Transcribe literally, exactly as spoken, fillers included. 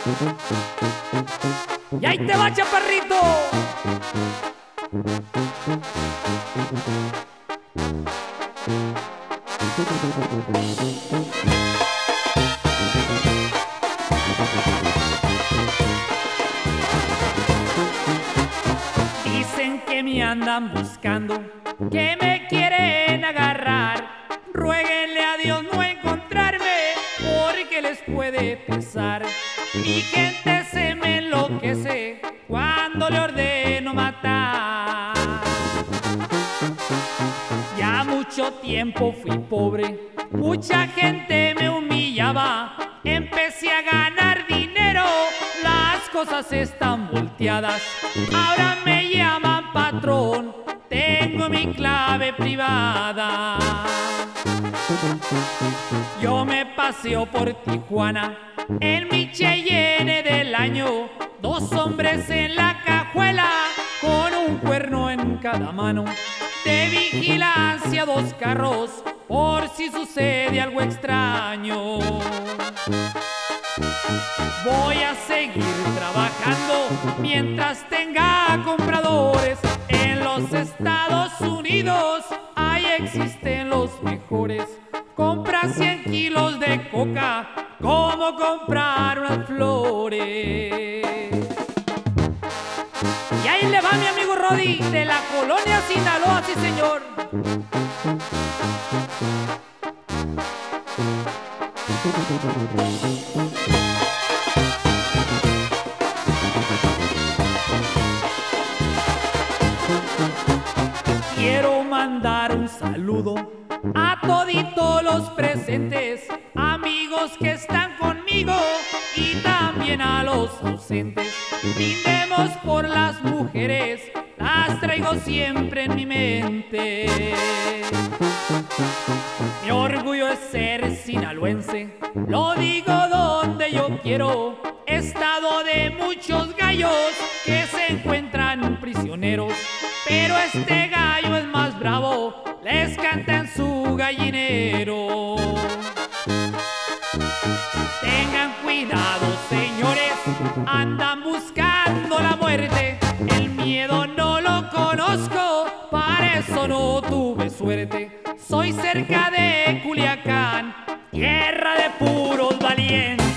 Y ahí te va, chaparrito. Dicen que me andan buscando, que me quieren agarrar. Ruéguenle a Dios no encontrarme, porque les puede pesar. Mi gente se me enloquece cuando le ordeno matar. Ya mucho tiempo fui pobre, mucha gente me humillaba. Empecé a ganar dinero, las cosas están volteadas. Ahora me llaman patrón, tengo mi clave privada. Yo me paseo por Tijuana en mi Cheyenne del año, dos hombres en la cajuela con un cuerno en cada mano. De vigilancia dos carros por si sucede algo extraño. Voy a seguir trabajando mientras tenga compradores. En los Estados Unidos ahí existen los mejores. Compra cien kilos de coca como comprar unas flores. Y ahí le va mi amigo Rodi de la colonia Sinaloa, sí señor. Quiero mandar un saludo a toditos los presentes, amigos que están conmigo y también a los ausentes. Brindemos por las mujeres, las traigo siempre en mi mente. Mi orgullo es ser sinaloense, lo digo donde yo quiero. Estado de muchos gallos que se encuentran prisioneros, pero este gallo es más bravo, les canta en su gallinero. Tengan cuidado, señores, andan buscando la muerte. El miedo no lo conozco, para eso no tuve suerte. Soy cerca de Culiacán, tierra de puros valientes.